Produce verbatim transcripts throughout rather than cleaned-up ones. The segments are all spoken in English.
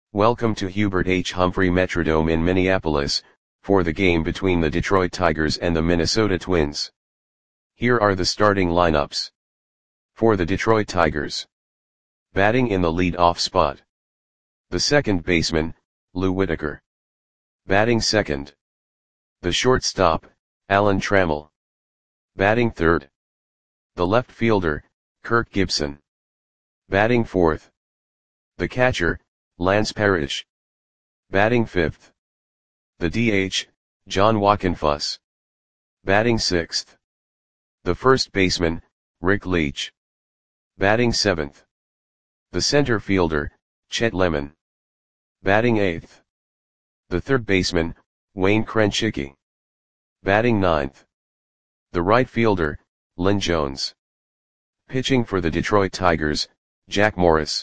Welcome to Hubert H. Humphrey Metrodome in Minneapolis, for the game between the Detroit Tigers and the Minnesota Twins. Here are the starting lineups. For the Detroit Tigers. Batting in the lead-off spot. The second baseman, Lou Whitaker. Batting second. The shortstop, Alan Trammell. Batting third. The left fielder, Kirk Gibson. Batting fourth. The catcher, Lance Parrish. Batting fifth. The D H, John Wockenfuss. Batting sixth. The first baseman, Rick Leach. Batting seventh. The center fielder, Chet Lemon. Batting eighth. The third baseman, Wayne Krenchicki. Batting ninth. The right fielder, Lynn Jones. Pitching for the Detroit Tigers, Jack Morris.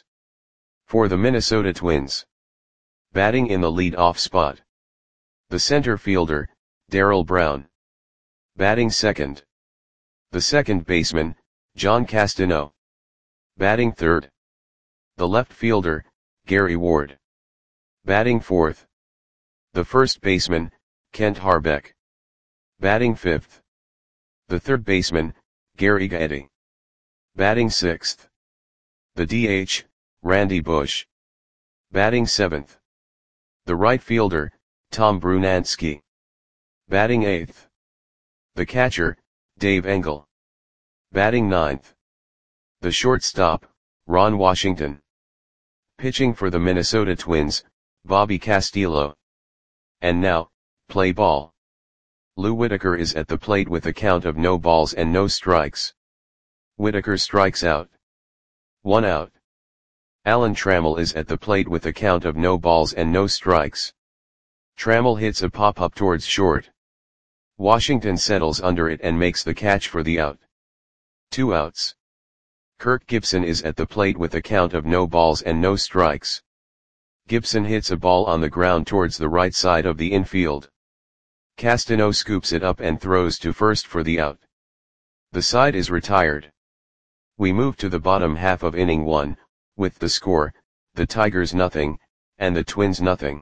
For the Minnesota Twins. Batting in the lead-off spot. The center fielder, Darrell Brown. Batting second. The second baseman, John Castano. Batting third. The left fielder, Gary Ward. Batting fourth. The first baseman, Kent Harbeck. Batting fifth. The third baseman, Gary Gaetti. Batting sixth. The D H, Randy Bush. Batting seventh. The right fielder, Tom Brunansky. Batting eighth. The catcher, Dave Engel. Batting ninth. The shortstop, Ron Washington. Pitching for the Minnesota Twins, Bobby Castillo. And now, play ball. Lou Whitaker is at the plate with a count of no balls and no strikes. Whitaker strikes out. One out. Alan Trammell is at the plate with a count of no balls and no strikes. Trammell hits a pop-up towards short. Washington settles under it and makes the catch for the out. Two outs. Kirk Gibson is at the plate with a count of no balls and no strikes. Gibson hits a ball on the ground towards the right side of the infield. Castano scoops it up and throws to first for the out. The side is retired. We move to the bottom half of inning one, with the score, the Tigers nothing, and the Twins nothing.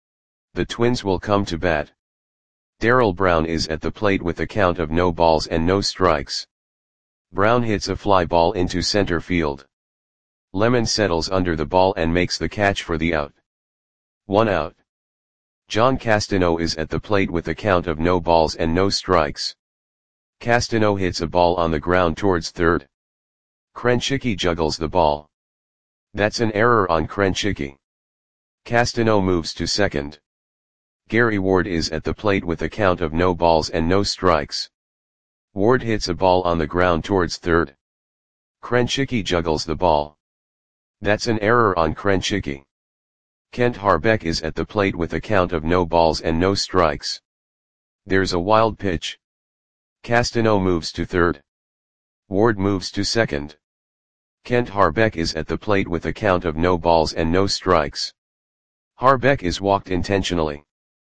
The Twins will come to bat. Darrell Brown is at the plate with a count of no balls and no strikes. Brown hits a fly ball into center field. Lemon settles under the ball and makes the catch for the out. One out. John Castano is at the plate with a count of no balls and no strikes. Castano hits a ball on the ground towards third. Krenchicki juggles the ball. That's an error on Krenchicki. Castano moves to second. Gary Ward is at the plate with a count of no balls and no strikes. Ward hits a ball on the ground towards third. Krenchicki juggles the ball. That's an error on Krenchicki. Kent Harbeck is at the plate with a count of no balls and no strikes. There's a wild pitch. Castano moves to third. Ward moves to second. Kent Harbeck is at the plate with a count of no balls and no strikes. Harbeck is walked intentionally.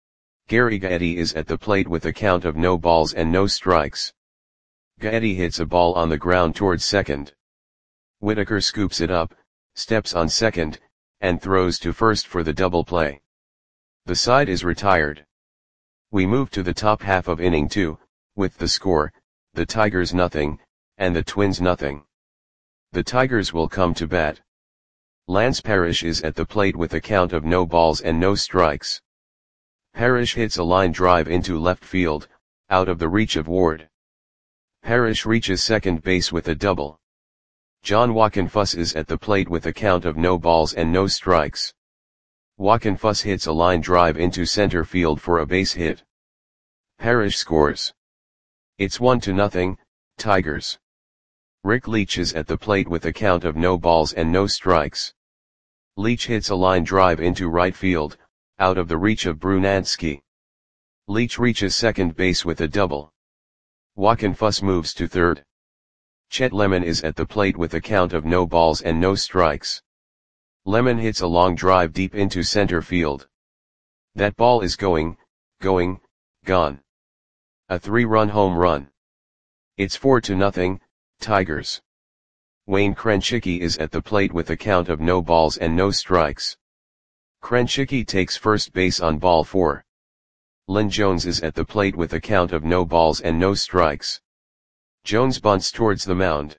Gary Gaetti is at the plate with a count of no balls and no strikes. Gaetti hits a ball on the ground towards second. Whitaker scoops it up, steps on second, and throws to first for the double play. The side is retired. We move to the top half of inning two, with the score, the Tigers nothing, and the Twins nothing. The Tigers will come to bat. Lance Parrish is at the plate with a count of no balls and no strikes. Parrish hits a line drive into left field, out of the reach of Ward. Parrish reaches second base with a double. John Wockenfuss is at the plate with a count of no balls and no strikes. Wockenfuss hits a line drive into center field for a base hit. Parrish scores. It's one to nothing, Tigers. Rick Leach is at the plate with a count of no balls and no strikes. Leach hits a line drive into right field, out of the reach of Brunansky. Leach reaches second base with a double. Wockenfuss moves to third. Chet Lemon is at the plate with a count of no balls and no strikes. Lemon hits a long drive deep into center field. That ball is going, going, gone. A three-run home run. It's four to nothing, Tigers. Wayne Krenchicki is at the plate with a count of no balls and no strikes. Krenchicki takes first base on ball four. Lynn Jones is at the plate with a count of no balls and no strikes. Jones bunts towards the mound.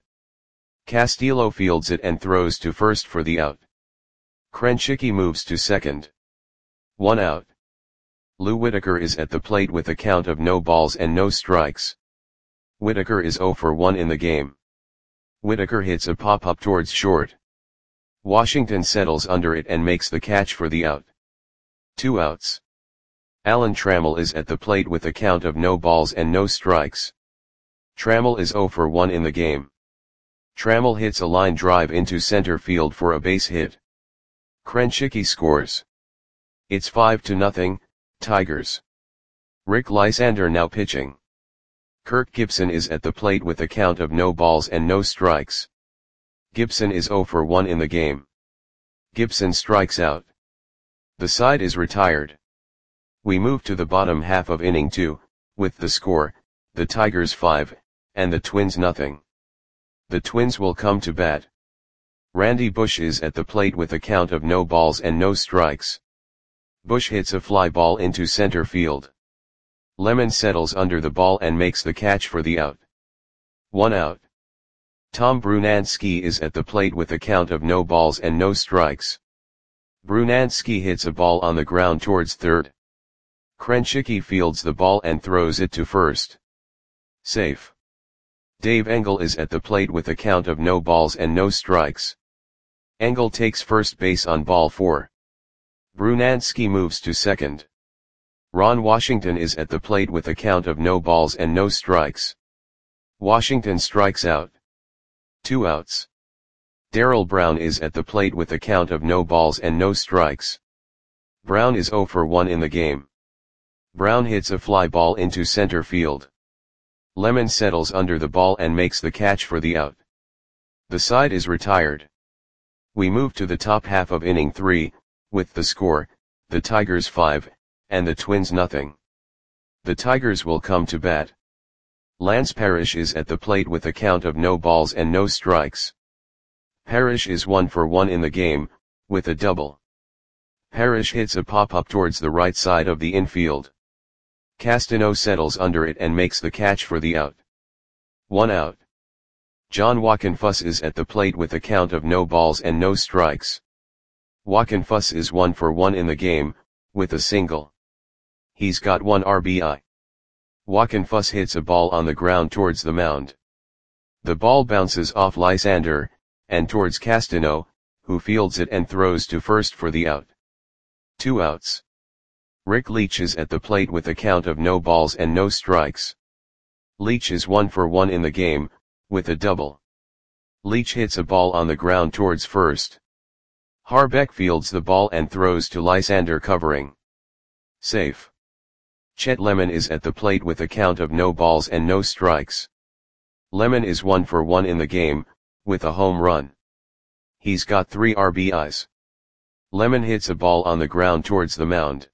Castillo fields it and throws to first for the out. Krenchicki moves to second. One out. Lou Whitaker is at the plate with a count of no balls and no strikes. Whitaker is oh for one in the game. Whitaker hits a pop-up towards short. Washington settles under it and makes the catch for the out. Two outs. Alan Trammell is at the plate with a count of no balls and no strikes. Trammell is oh for one in the game. Trammell hits a line drive into center field for a base hit. Krenchicki scores. It's five to nothing, Tigers. Rick Lysander now pitching. Kirk Gibson is at the plate with a count of no balls and no strikes. Gibson is oh for one in the game. Gibson strikes out. The side is retired. We move to the bottom half of inning two, with the score, the Tigers five, and the Twins nothing. The Twins will come to bat. Randy Bush is at the plate with a count of no balls and no strikes. Bush hits a fly ball into center field. Lemon settles under the ball and makes the catch for the out. One out. Tom Brunansky is at the plate with a count of no balls and no strikes. Brunansky hits a ball on the ground towards third. Krenchicki fields the ball and throws it to first. Safe. Dave Engel is at the plate with a count of no balls and no strikes. Engel takes first base on ball four. Brunansky moves to second. Ron Washington is at the plate with a count of no balls and no strikes. Washington strikes out. Two outs. Darrell Brown is at the plate with a count of no balls and no strikes. Brown is oh for one in the game. Brown hits a fly ball into center field. Lemon settles under the ball and makes the catch for the out. The side is retired. We move to the top half of inning three, with the score, the Tigers five, and the Twins nothing. The Tigers will come to bat. Lance Parrish is at the plate with a count of no balls and no strikes. Parrish is one for one in the game, with a double. Parrish hits a pop-up towards the right side of the infield. Castano settles under it and makes the catch for the out. One out. John Wockenfuss is at the plate with a count of no balls and no strikes. Wockenfuss is one for one in the game, with a single. He's got one R B I. Wockenfuss hits a ball on the ground towards the mound. The ball bounces off Lysander, and towards Castano, who fields it and throws to first for the out. Two outs. Rick Leach is at the plate with a count of no balls and no strikes. Leach is one for one in the game, with a double. Leach hits a ball on the ground towards first. Harbeck fields the ball and throws to Lysander covering. Safe. Chet Lemon is at the plate with a count of no balls and no strikes. Lemon is one for one in the game, with a home run. He's got three R B Is. Lemon hits a ball on the ground towards the mound.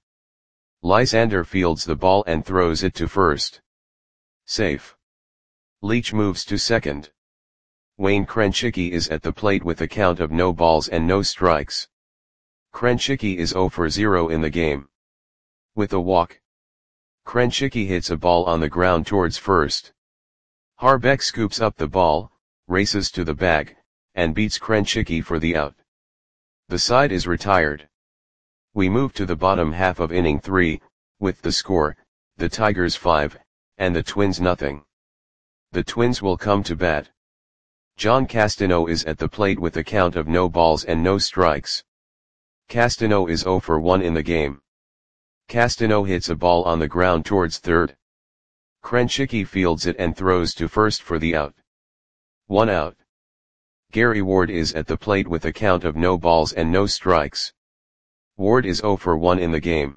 Lysander fields the ball and throws it to first. Safe. Leach moves to second. Wayne Krenchicki is at the plate with a count of no balls and no strikes. Krenchicki is oh for zero in the game. With a walk. Krenchicki hits a ball on the ground towards first. Harbeck scoops up the ball, races to the bag, and beats Krenchicki for the out. The side is retired. We move to the bottom half of inning three, with the score, the Tigers five, and the Twins nothing. The Twins will come to bat. John Castano is at the plate with a count of no balls and no strikes. Castano is oh for one in the game. Castano hits a ball on the ground towards third. Krenchicki fields it and throws to first for the out. One out. Gary Ward is at the plate with a count of no balls and no strikes. Ward is oh for one in the game.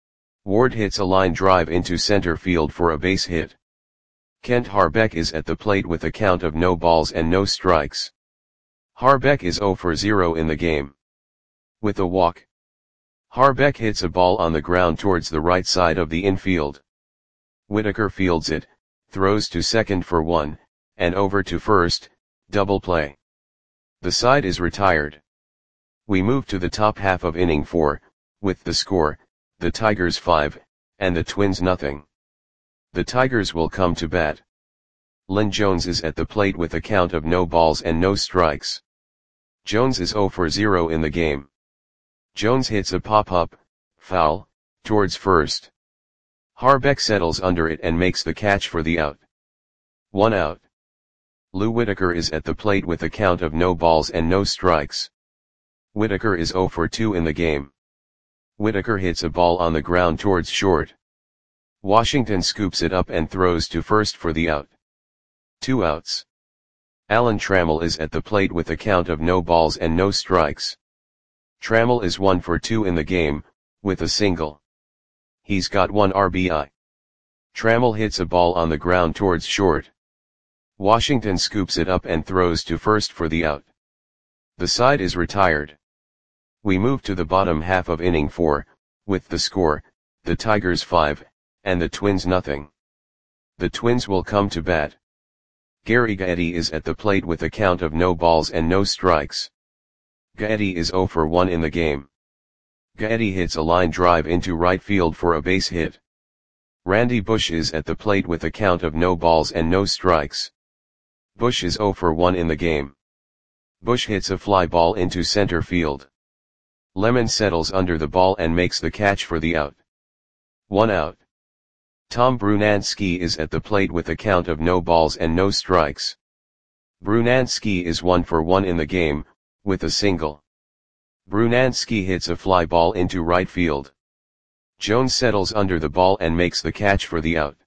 Ward hits a line drive into center field for a base hit. Kent Harbeck is at the plate with a count of no balls and no strikes. Harbeck is oh for zero in the game. With a walk. Harbeck hits a ball on the ground towards the right side of the infield. Whitaker fields it, throws to second for one, and over to first, double play. The side is retired. We move to the top half of inning four, with the score, the Tigers five, and the Twins nothing. The Tigers will come to bat. Lynn Jones is at the plate with a count of no balls and no strikes. Jones is zero for zero in the game. Jones hits a pop-up, foul, towards first. Harbeck settles under it and makes the catch for the out. One out. Lou Whitaker is at the plate with a count of no balls and no strikes. Whitaker is zero for two in the game. Whitaker hits a ball on the ground towards short. Washington scoops it up and throws to first for the out. Two outs. Alan Trammell is at the plate with a count of no balls and no strikes. Trammell is one for two in the game, with a single. He's got one R B I. Trammell hits a ball on the ground towards short. Washington scoops it up and throws to first for the out. The side is retired. We move to the bottom half of inning four, with the score, the Tigers five, and the Twins nothing. The Twins will come to bat. Gary Gaetti is at the plate with a count of no balls and no strikes. Gaetti is zero for one in the game. Gaetti hits a line drive into right field for a base hit. Randy Bush is at the plate with a count of no balls and no strikes. Bush is zero for one in the game. Bush hits a fly ball into center field. Lemon settles under the ball and makes the catch for the out. One out. Tom Brunansky is at the plate with a count of no balls and no strikes. Brunansky is one for one in the game, with a single. Brunansky hits a fly ball into right field. Jones settles under the ball and makes the catch for the out.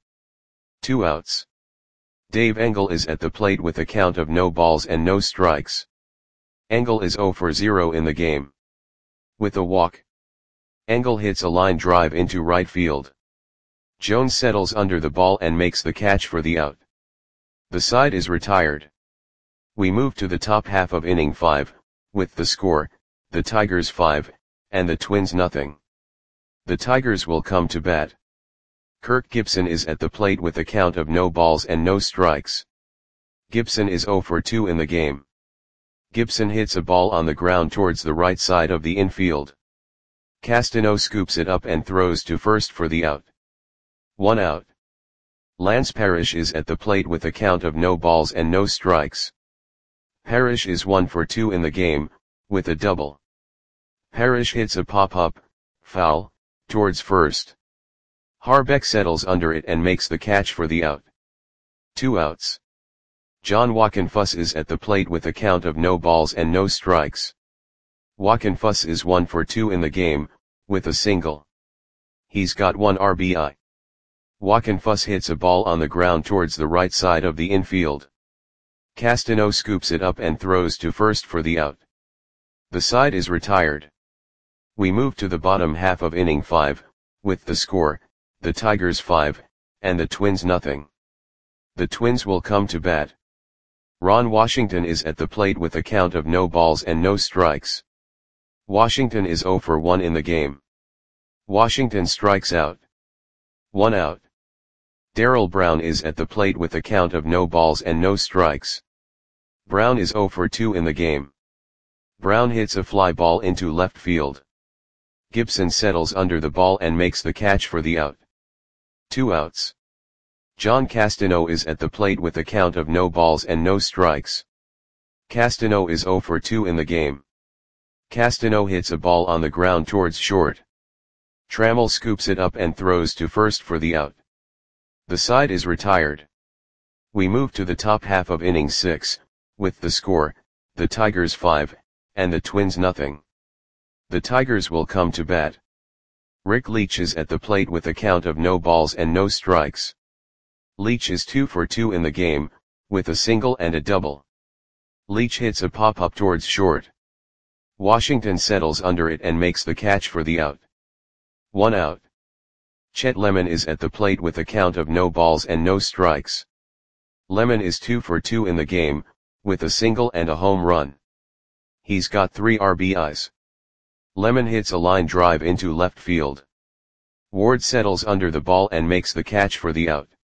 Two outs. Dave Engel is at the plate with a count of no balls and no strikes. Engel is zero for zero in the game. With a walk. Engel hits a line drive into right field. Jones settles under the ball and makes the catch for the out. The side is retired. We move to the top half of inning five, with the score, the Tigers five, and the Twins nothing. The Tigers will come to bat. Kirk Gibson is at the plate with a count of no balls and no strikes. Gibson is zero for two in the game. Gibson hits a ball on the ground towards the right side of the infield. Castano scoops it up and throws to first for the out. One out. Lance Parrish is at the plate with a count of no balls and no strikes. Parrish is one for two in the game, with a double. Parrish hits a pop-up, foul, towards first. Harbeck settles under it and makes the catch for the out. Two outs. John Wockenfuss is at the plate with a count of no balls and no strikes. Wockenfuss is one for two in the game, with a single. He's got one R B I. Wockenfuss hits a ball on the ground towards the right side of the infield. Castano scoops it up and throws to first for the out. The side is retired. We move to the bottom half of inning five, with the score, the Tigers five, and the Twins nothing. The Twins will come to bat. Ron Washington is at the plate with a count of no balls and no strikes. Washington is zero for one in the game. Washington strikes out. One out. Darrell Brown is at the plate with a count of no balls and no strikes. Brown is zero for two in the game. Brown hits a fly ball into left field. Gibson settles under the ball and makes the catch for the out. Two outs. John Castano is at the plate with a count of no balls and no strikes. Castano is zero for two in the game. Castano hits a ball on the ground towards short. Trammell scoops it up and throws to first for the out. The side is retired. We move to the top half of inning six, with the score, the Tigers five, and the Twins nothing. The Tigers will come to bat. Rick Leach is at the plate with a count of no balls and no strikes. Leach is two for two in the game, with a single and a double. Leach hits a pop-up towards short. Washington settles under it and makes the catch for the out. One out. Chet Lemon is at the plate with a count of no balls and no strikes. Lemon is two for two in the game, with a single and a home run. He's got three R B Is. Lemon hits a line drive into left field. Ward settles under the ball and makes the catch for the out.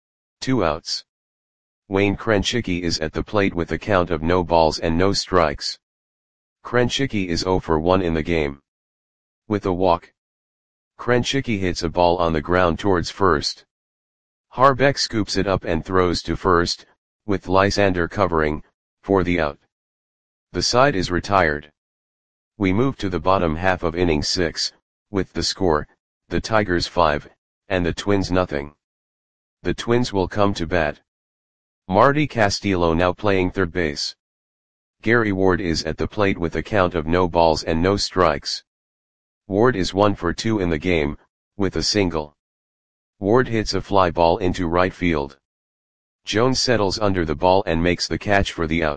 Two outs. Wayne Krenchicki is at the plate with a count of no balls and no strikes. Krenchicki is zero for one in the game. With a walk, Krenchicki hits a ball on the ground towards first. Harbeck scoops it up and throws to first, with Lysander covering, for the out. The side is retired. We move to the bottom half of inning six, with the score, the Tigers five, and the Twins nothing. The Twins will come to bat. Marty Castillo now playing third base. Gary Ward is at the plate with a count of no balls and no strikes. Ward is one for two in the game, with a single. Ward hits a fly ball into right field. Jones settles under the ball and makes the catch for the out.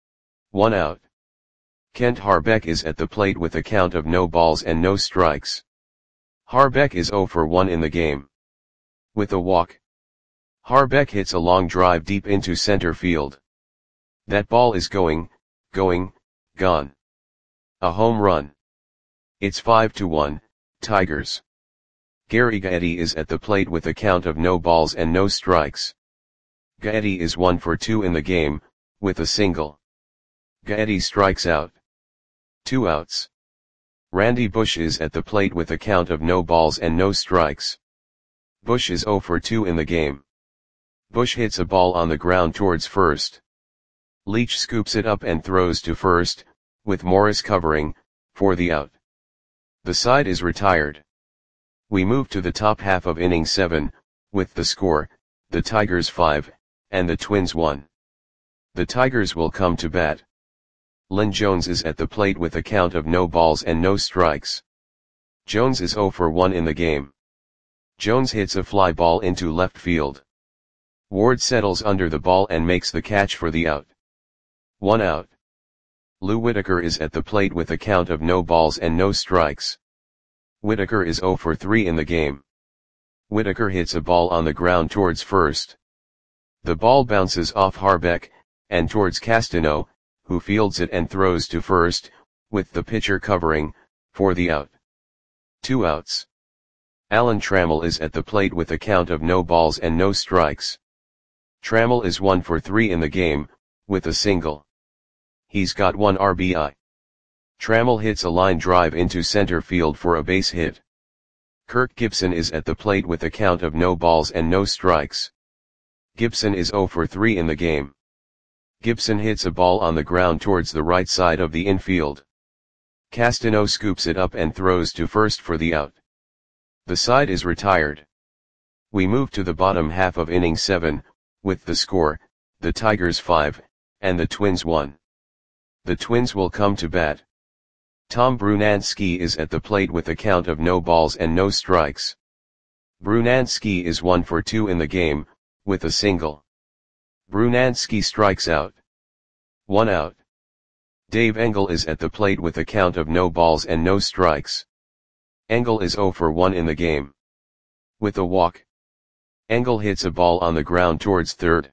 One out. Kent Harbeck is at the plate with a count of no balls and no strikes. Harbeck is zero for one in the game. With a walk, Harbeck hits a long drive deep into center field. That ball is going, going, gone. A home run. It's five to one, Tigers. Gary Gaetti is at the plate with a count of no balls and no strikes. Gaetti is one for two in the game, with a single. Gaetti strikes out. Two outs. Randy Bush is at the plate with a count of no balls and no strikes. Bush is zero for two in the game. Bush hits a ball on the ground towards first. Leach scoops it up and throws to first, with Morris covering, for the out. The side is retired. We move to the top half of inning seven, with the score, the Tigers five, and the Twins one. The Tigers will come to bat. Lynn Jones is at the plate with a count of no balls and no strikes. Jones is zero for one in the game. Jones hits a fly ball into left field. Ward settles under the ball and makes the catch for the out. One out. Lou Whitaker is at the plate with a count of no balls and no strikes. Whitaker is zero for three in the game. Whitaker hits a ball on the ground towards first. The ball bounces off Harbeck, and towards Castano, who fields it and throws to first, with the pitcher covering, for the out. Two outs. Alan Trammell is at the plate with a count of no balls and no strikes. Trammell is one for three in the game, with a single. He's got one R B I. Trammell hits a line drive into center field for a base hit. Kirk Gibson is at the plate with a count of no balls and no strikes. Gibson is zero for three in the game. Gibson hits a ball on the ground towards the right side of the infield. Castano scoops it up and throws to first for the out. The side is retired. We move to the bottom half of inning seven, with the score, the Tigers five, and the Twins one. The Twins will come to bat. Tom Brunansky is at the plate with a count of no balls and no strikes. Brunansky is one for two in the game, with a single. Brunansky strikes out. One out. Dave Engel is at the plate with a count of no balls and no strikes. Engel is zero for one in the game. With a walk, Engel hits a ball on the ground towards third.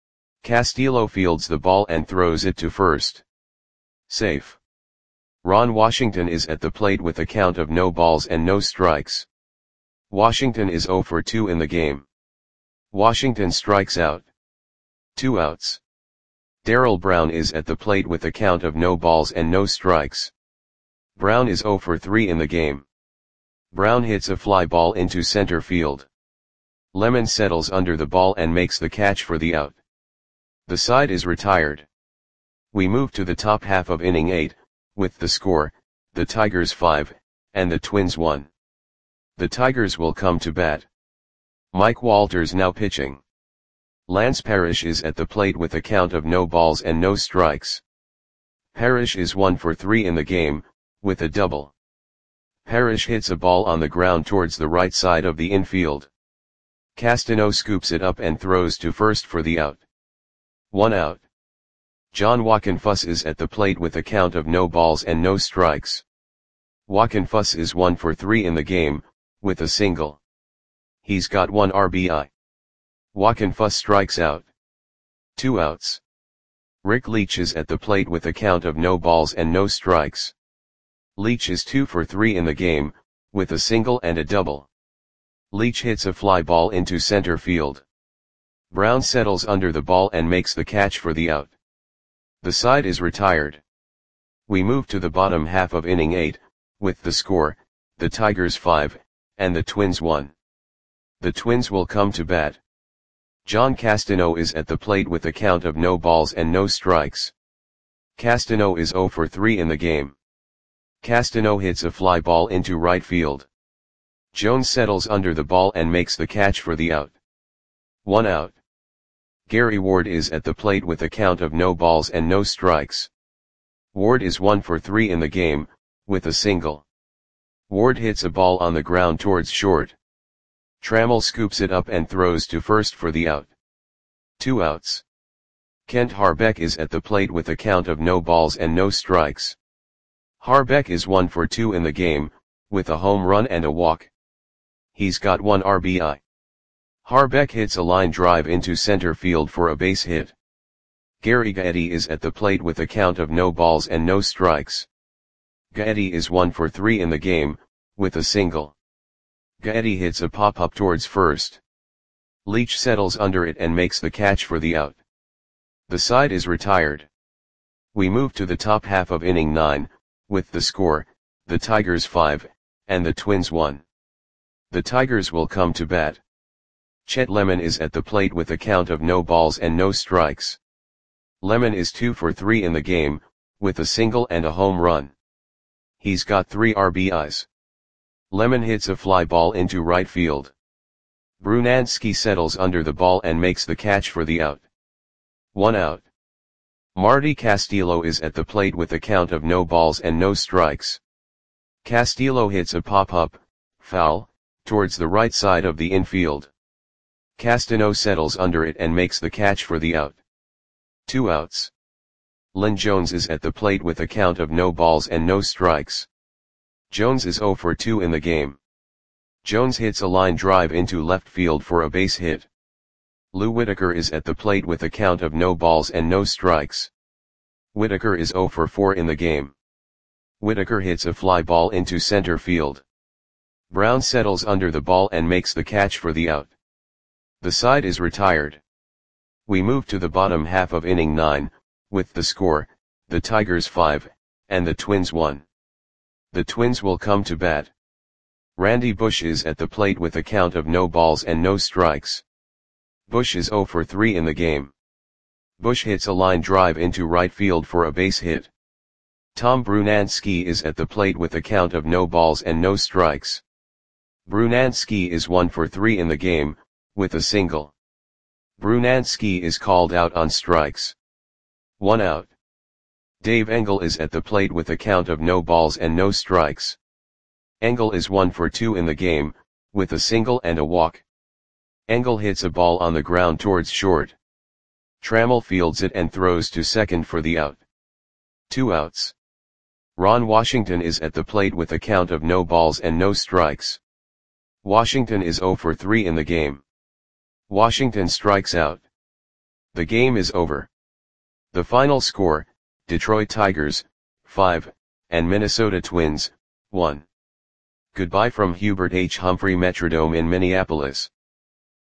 Castillo fields the ball and throws it to first. Safe. Ron Washington is at the plate with a count of no balls and no strikes. Washington is zero for two in the game. Washington strikes out. Two outs. Darrell Brown is at the plate with a count of no balls and no strikes. Brown is zero for three in the game. Brown hits a fly ball into center field. Lemon settles under the ball and makes the catch for the out. The side is retired. We move to the top half of inning eight, with the score, the Tigers five, and the Twins one. The Tigers will come to bat. Mike Walters now pitching. Lance Parrish is at the plate with a count of no balls and no strikes. Parrish is one for three in the game, with a double. Parrish hits a ball on the ground towards the right side of the infield. Castano scoops it up and throws to first for the out. One out. John Wockenfuss is at the plate with a count of no balls and no strikes. Wockenfuss is one for three in the game, with a single. He's got one R B I. Wockenfuss strikes out. Two outs. Rick Leach is at the plate with a count of no balls and no strikes. Leach is two for three in the game, with a single and a double. Leach hits a fly ball into center field. Brown settles under the ball and makes the catch for the out. The side is retired. We move to the bottom half of inning eight, with the score, the Tigers five, and the Twins one. The Twins will come to bat. John Castano is at the plate with a count of no balls and no strikes. Castano is zero for three in the game. Castano hits a fly ball into right field. Jones settles under the ball and makes the catch for the out. One out. Gary Ward is at the plate with a count of no balls and no strikes. Ward is one for three in the game, with a single. Ward hits a ball on the ground towards short. Trammell scoops it up and throws to first for the out. Two outs. Kent Harbeck is at the plate with a count of no balls and no strikes. Harbeck is one for two in the game, with a home run and a walk. He's got one R B I. Harbeck hits a line drive into center field for a base hit. Gary Gaetti is at the plate with a count of no balls and no strikes. Gaetti is one for three in the game, with a single. Gaetti hits a pop-up towards first. Leach settles under it and makes the catch for the out. The side is retired. We move to the top half of inning nine, with the score, the Tigers five, and the Twins one. The Tigers will come to bat. Chet Lemon is at the plate with a count of no balls and no strikes. Lemon is two for three in the game, with a single and a home run. He's got three R B Is. Lemon hits a fly ball into right field. Brunansky settles under the ball and makes the catch for the out. One out. Marty Castillo is at the plate with a count of no balls and no strikes. Castillo hits a pop-up, foul, towards the right side of the infield. Castano settles under it and makes the catch for the out. Two outs. Lynn Jones is at the plate with a count of no balls and no strikes. Jones is zero for two in the game. Jones hits a line drive into left field for a base hit. Lou Whitaker is at the plate with a count of no balls and no strikes. Whitaker is zero for four in the game. Whitaker hits a fly ball into center field. Brown settles under the ball and makes the catch for the out. The side is retired. We move to the bottom half of inning nine, with the score, the Tigers five, and the Twins one. The Twins will come to bat. Randy Bush is at the plate with a count of no balls and no strikes. Bush is zero for three in the game. Bush hits a line drive into right field for a base hit. Tom Brunansky is at the plate with a count of no balls and no strikes. Brunansky is one for three in the game, with a single. Brunansky is called out on strikes. One out. Dave Engel is at the plate with a count of no balls and no strikes. Engel is one for two in the game, with a single and a walk. Engel hits a ball on the ground towards short. Trammell fields it and throws to second for the out. Two outs. Ron Washington is at the plate with a count of no balls and no strikes. Washington is zero for three in the game. Washington strikes out. The game is over. The final score, Detroit Tigers, five, and Minnesota Twins, one. Goodbye from Hubert H. Humphrey Metrodome in Minneapolis.